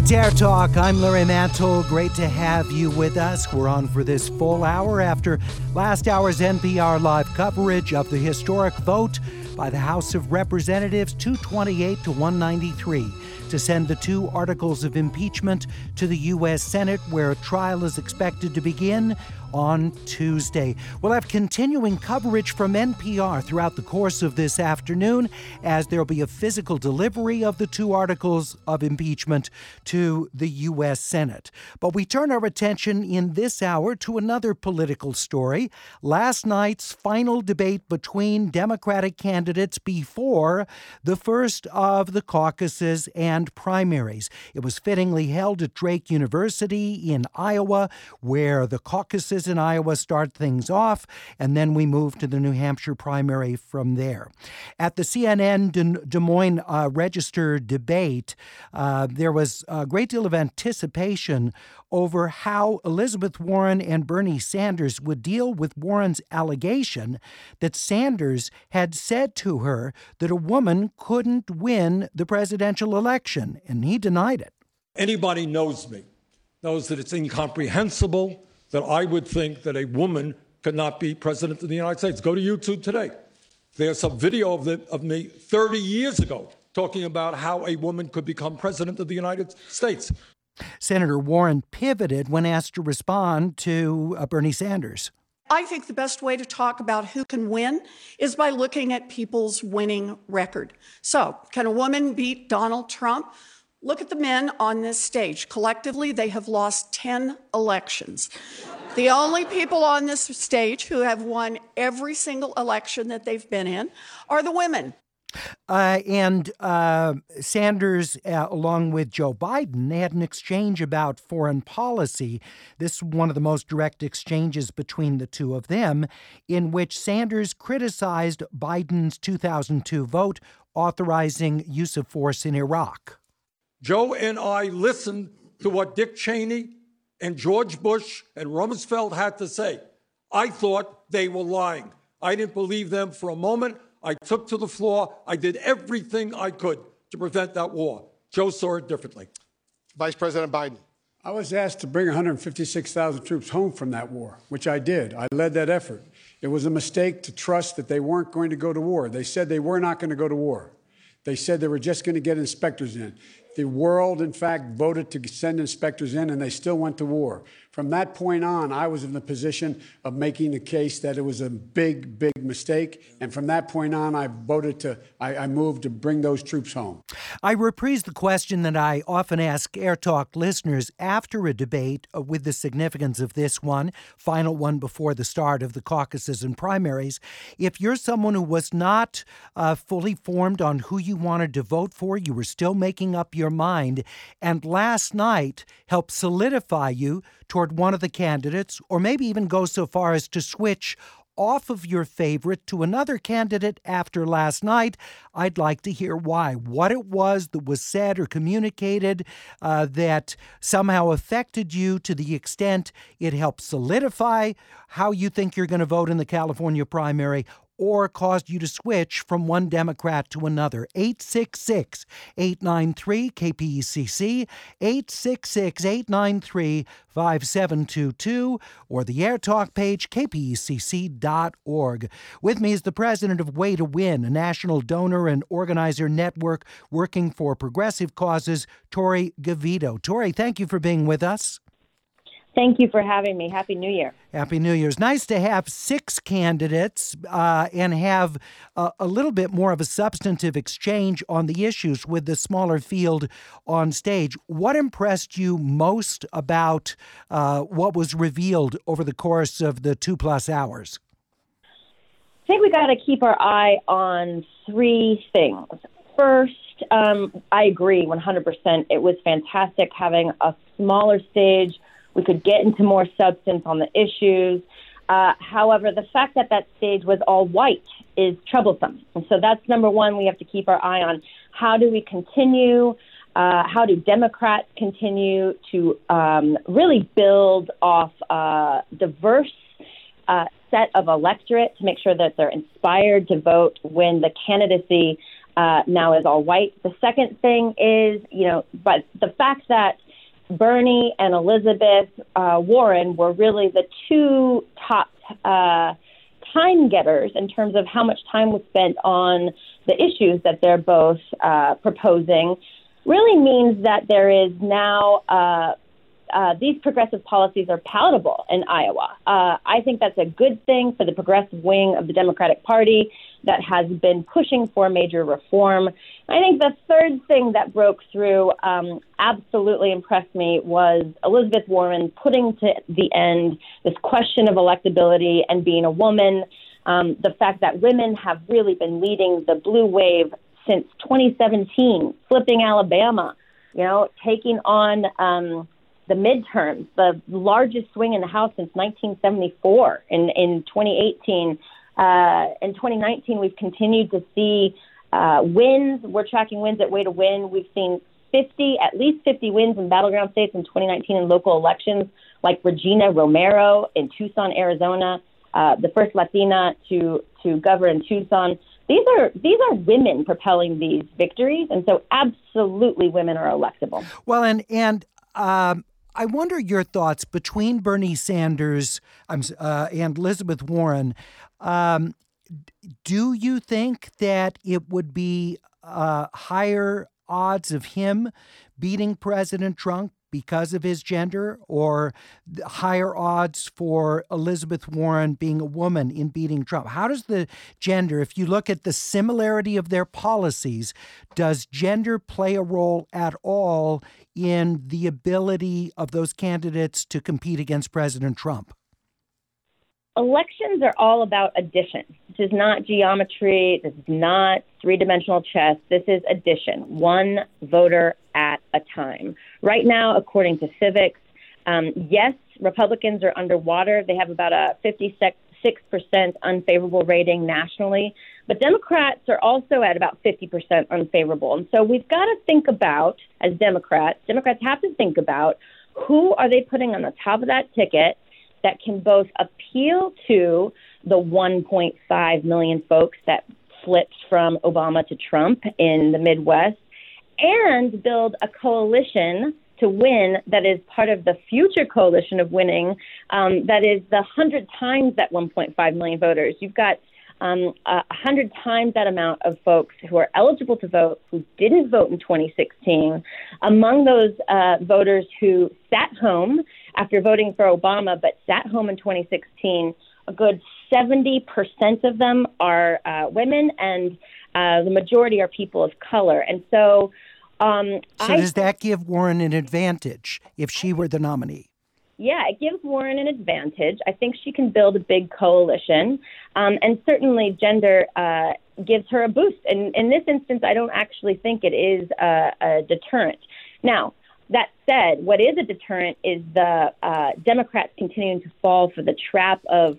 It's Air Talk. I'm Larry Mantle. Great to have you with us. We're on for this full hour after last hour's NPR live coverage of the historic vote by the House of Representatives 228 to 193 to send the two articles of impeachment to the U.S. Senate, where a trial is expected to begin on Tuesday. We'll have continuing coverage from NPR throughout the course of this afternoon, as there'll be a physical delivery of the two articles of impeachment to the U.S. Senate. But we turn our attention in this hour to another political story: last night's final debate between Democratic candidates before the first of the caucuses and primaries. It was fittingly held at Drake University in Iowa, where the caucuses in Iowa start things off, and then we move to the New Hampshire primary from there. At the CNN Des Moines Register debate, there was a great deal of anticipation over how Elizabeth Warren and Bernie Sanders would deal with Warren's allegation that Sanders had said to her that a woman couldn't win the presidential election, and he denied it. Anybody knows me knows that it's incomprehensible that I would think that a woman could not be president of the United States. Go to YouTube today. There's a video of me 30 years ago talking about how a woman could become president of the United States. Senator Warren pivoted when asked to respond to Bernie Sanders. I think the best way to talk about who can win is by looking at people's winning record. So, can a woman beat Donald Trump? Look at the men on this stage. Collectively, they have lost 10 elections. The only people on this stage who have won every single election that they've been in are the women. And Sanders, along with Joe Biden, they had an exchange about foreign policy. This is one of the most direct exchanges between the two of them, in which Sanders criticized Biden's 2002 vote authorizing use of force in Iraq. Joe and I listened to what Dick Cheney and George Bush and Rumsfeld had to say. I thought they were lying. I didn't believe them for a moment. I took to the floor. I did everything I could to prevent that war. Joe saw it differently. Vice President Biden. I was asked to bring 156,000 troops home from that war, which I did. I led that effort. It was a mistake to trust that they weren't going to go to war. They said they were not going to go to war. They said they were just going to get inspectors in. The world, in fact, voted to send inspectors in, and they still went to war. From that point on, I was in the position of making the case that it was a big, big mistake. And from that point on, I moved to bring those troops home. I reprise the question that I often ask Air Talk listeners after a debate with the significance of this one, final one before the start of the caucuses and primaries. If you're someone who was not fully formed on who you wanted to vote for, you were still making up your mind, and last night helped solidify you toward one of the candidates, or maybe even go so far as to switch off of your favorite to another candidate after last night, I'd like to hear why. What it was that was said or communicated that somehow affected you to the extent it helped solidify how you think you're going to vote in the California primary, or caused you to switch from one Democrat to another. 866-893-KPECC, 866-893-5722, or the Air Talk page, kpecc.org. With me is the president of Way to Win, a national donor and organizer network working for progressive causes, Tori Gavito. Tori, thank you for being with us. Thank you for having me. Happy New Year. Happy New Year. It's nice to have 6 candidates and have a little bit more of a substantive exchange on the issues with the smaller field on stage. What impressed you most about what was revealed over the course of the 2+ hours? I think we got to keep our eye on 3 things. First, I agree 100%. It was fantastic having a smaller stage. We could get into more substance on the issues. However, the fact that that stage was all white is troublesome. And so that's number one we have to keep our eye on. How do we continue? How do Democrats continue to really build off a diverse set of electorate to make sure that they're inspired to vote when the candidacy now is all white. The second thing is, but the fact that Bernie and Elizabeth Warren were really the two top time getters in terms of how much time was spent on the issues that they're both proposing really means that there is now these progressive policies are palatable in Iowa. I think that's a good thing for the progressive wing of the Democratic Party that has been pushing for major reform. I think the third thing that broke through absolutely impressed me was Elizabeth Warren putting to the end this question of electability and being a woman. The fact that women have really been leading the blue wave since 2017, flipping Alabama, taking on the midterms, the largest swing in the House since 1974 in 2018. In 2019, we've continued to see wins. We're tracking wins at Way to Win. We've seen at least 50 wins in battleground states in 2019 in local elections, like Regina Romero in Tucson, Arizona, the first Latina to govern in Tucson. These are women propelling these victories, and so absolutely women are electable. Well, and I wonder your thoughts between Bernie Sanders and Elizabeth Warren. Do you think that it would be higher odds of him beating President Trump because of his gender, or higher odds for Elizabeth Warren being a woman in beating Trump? How does the gender, if you look at the similarity of their policies, does gender play a role at all in the ability of those candidates to compete against President Trump? Elections are all about addition. This is not geometry. This is not three-dimensional chess. This is addition, one voter at a time. Right now, according to Civics, yes, Republicans are underwater. They have about a 56% unfavorable rating nationally, but Democrats are also at about 50% unfavorable. And so we've got to think about, as Democrats have to think about who are they putting on the top of that ticket that can both appeal to the 1.5 million folks that flipped from Obama to Trump in the Midwest and build a coalition to win that is part of the future coalition of winning that is the 100 times that 1.5 million voters. You've got 100 times that amount of folks who are eligible to vote who didn't vote in 2016. Among those voters who sat home after voting for Obama but sat home in 2016, a good 70% of them are women, and the majority are people of color. And so does that give Warren an advantage if she were the nominee? Yeah, it gives Warren an advantage. I think she can build a big coalition, and certainly gender gives her a boost. And in this instance, I don't actually think it is a deterrent. Now, that said, what is a deterrent is the Democrats continuing to fall for the trap of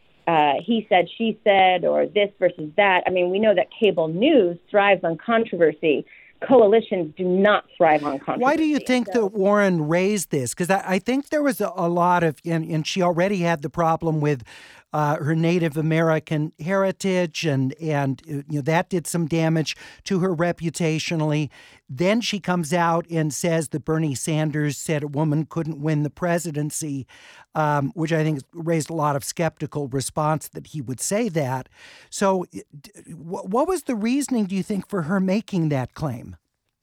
he said, she said, or this versus that. I mean, we know that cable news thrives on controversy. Coalitions do not thrive on controversy. Why do you think that Warren raised this? Because I think there was a lot of, and she already had the problem with her Native American heritage, and that did some damage to her reputationally. Then she comes out and says that Bernie Sanders said a woman couldn't win the presidency, which I think raised a lot of skeptical response that he would say that. So what was the reasoning, do you think, for her making that claim?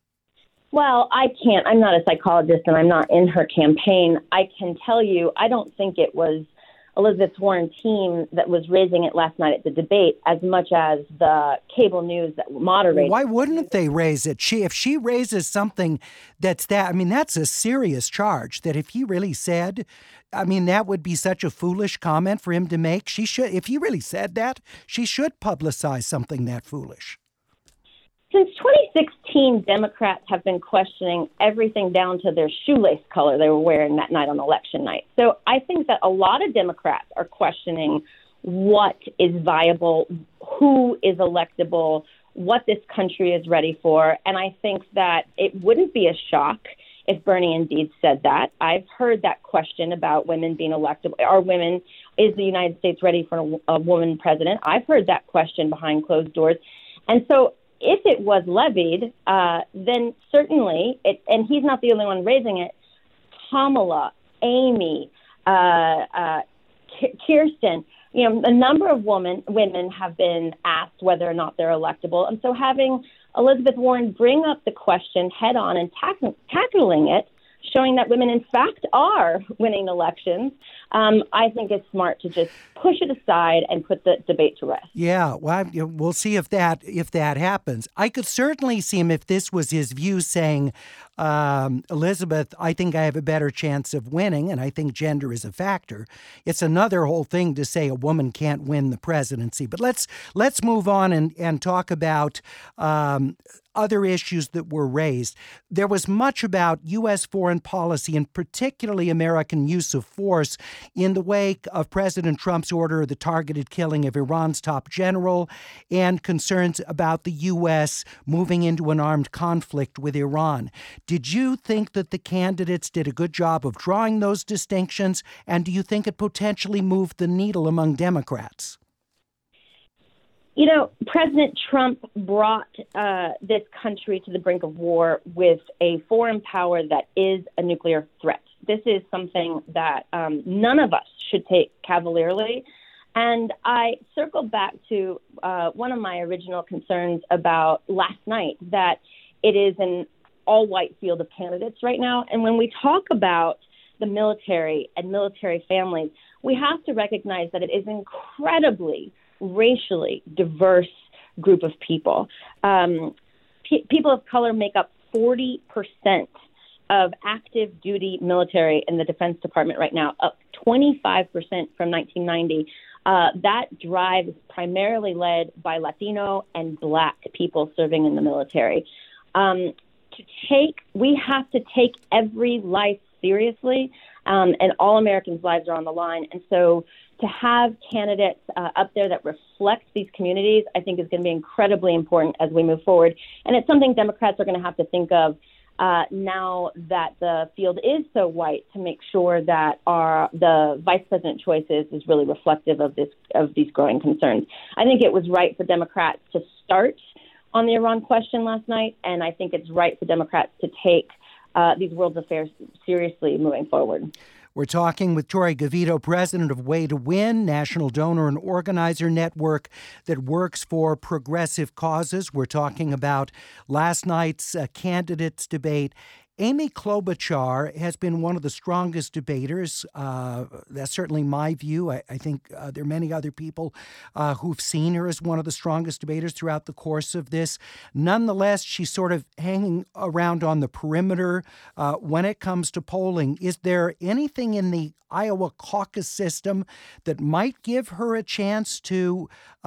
Well, I'm not a psychologist and I'm not in her campaign. I can tell you, I don't think it was Elizabeth Warren's team that was raising it last night at the debate as much as the cable news that moderated. Why wouldn't they raise it? If she raises something that's a serious charge that if he really said, that would be such a foolish comment for him to make. If he really said that, she should publicize something that foolish. Since 2016, Democrats have been questioning everything down to their shoelace color they were wearing that night on election night. So I think that a lot of Democrats are questioning what is viable, who is electable, what this country is ready for. And I think that it wouldn't be a shock if Bernie indeed said that. I've heard that question about women being electable. Is the United States ready for a woman president? I've heard that question behind closed doors. And so if it was levied, then certainly, and he's not the only one raising it, Kamala, Amy, Kirsten, a number of women have been asked whether or not they're electable. And so having Elizabeth Warren bring up the question head on and tackling it, showing that women, in fact, are winning elections, I think it's smart to just push it aside and put the debate to rest. Yeah, well, we'll see if that happens. I could certainly see him if this was his view saying, Elizabeth, I think I have a better chance of winning, and I think gender is a factor. It's another whole thing to say a woman can't win the presidency. But let's move on and talk about other issues that were raised. There was much about U.S. foreign policy and particularly American use of force in the wake of President Trump's order of the targeted killing of Iran's top general and concerns about the U.S. moving into an armed conflict with Iran. Did you think that the candidates did a good job of drawing those distinctions, and do you think it potentially moved the needle among Democrats? President Trump brought this country to the brink of war with a foreign power that is a nuclear threat. This is something that none of us should take cavalierly. And I circle back to one of my original concerns about last night, that it is an all-white field of candidates right now. And when we talk about the military and military families, we have to recognize that it is incredibly racially diverse group of people. People of color make up 40% of active duty military in the Defense Department right now, up 25% from 1990. That drive is primarily led by Latino and Black people serving in the military. We have to take every life seriously, and all Americans' lives are on the line. And so to have candidates up there that reflect these communities, I think is going to be incredibly important as we move forward. And it's something Democrats are going to have to think of now that the field is so white, to make sure that the vice president choices is really reflective of these growing concerns. I think it was right for Democrats to start on the Iran question last night, and I think it's right for Democrats to take these world affairs seriously moving forward. We're talking with Tori Govito, president of Way to Win, national donor and organizer network that works for progressive causes. We're talking about last night's candidates debate. Amy Klobuchar has been one of the strongest debaters. That's certainly my view. I think there are many other people who've seen her as one of the strongest debaters throughout the course of this. Nonetheless, she's sort of hanging around on the perimeter when it comes to polling. Is there anything in the Iowa caucus system that might give her a chance to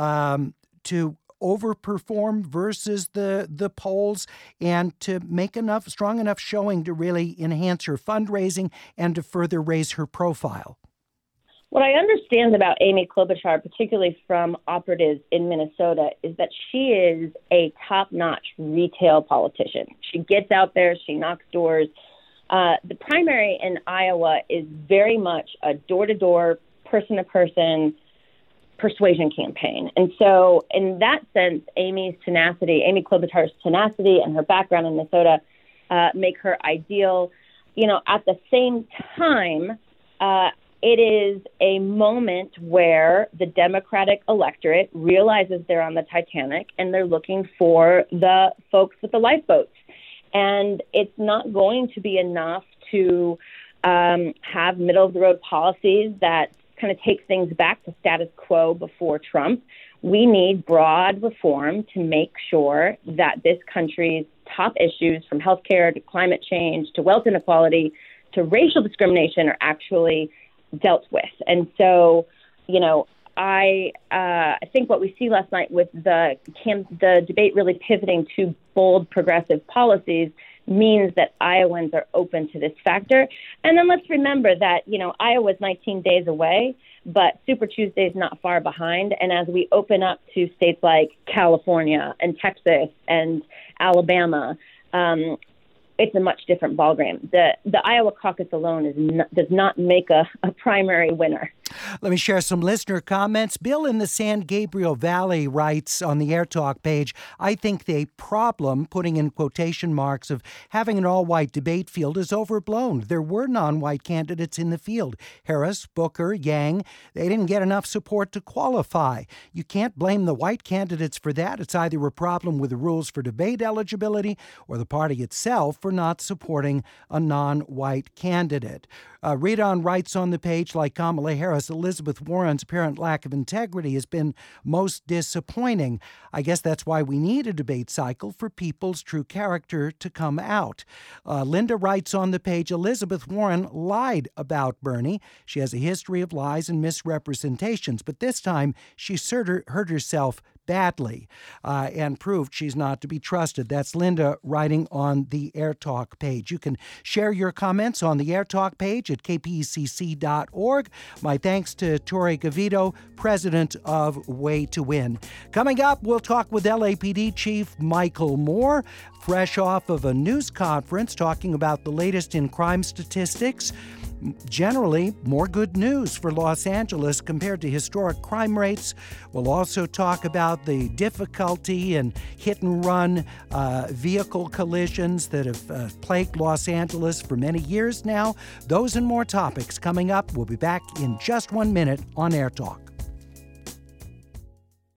overperform versus the polls and to make strong enough showing to really enhance her fundraising and to further raise her profile? What I understand about Amy Klobuchar, particularly from operatives in Minnesota, is that she is a top-notch retail politician. She gets out there, she knocks doors. The primary in Iowa is very much a door-to-door, person-to-person persuasion campaign. And so in that sense, Amy Klobuchar's tenacity and her background in Minnesota make her ideal. At the same time, it is a moment where the Democratic electorate realizes they're on the Titanic and they're looking for the folks with the lifeboats. And it's not going to be enough to have middle-of-the-road policies that kind of take things back to status quo before Trump. We need broad reform to make sure that this country's top issues, from healthcare to climate change to wealth inequality to racial discrimination, are actually dealt with. And so, I think what we see last night with the debate really pivoting to bold progressive policies means that Iowans are open to this factor. And then let's remember that, Iowa's 19 days away, but Super Tuesday is not far behind. And as we open up to states like California and Texas and Alabama, it's a much different ballgame. The Iowa caucus alone does not make a primary winner. Let me share some listener comments. Bill in the San Gabriel Valley writes on the Air Talk page, I think the problem, putting in quotation marks, of having an all-white debate field is overblown. There were non-white candidates in the field. Harris, Booker, Yang, they didn't get enough support to qualify. You can't blame the white candidates for that. It's either a problem with the rules for debate eligibility or the party itself for not supporting a non-white candidate. Read-On writes on the page, like Kamala Harris, Elizabeth Warren's apparent lack of integrity has been most disappointing. I guess that's why we need a debate cycle for people's true character to come out. Linda writes on the page, Elizabeth Warren lied about Bernie. She has a history of lies and misrepresentations, but this time she hurt herself badly and proved she's not to be trusted. That's Linda writing on the Air Talk page. You can share your comments on the Air Talk page at kpecc.org. My thanks to Torrey Gavito, president of Way to Win. Coming up, we'll talk with LAPD Chief Michael Moore, fresh off of a news conference talking about the latest in crime statistics. Generally, more good news for Los Angeles compared to historic crime rates. We'll also talk about the difficulty in hit-and-run vehicle collisions that have plagued Los Angeles for many years now. Those and more topics coming up. We'll be back in just 1 minute on Air Talk.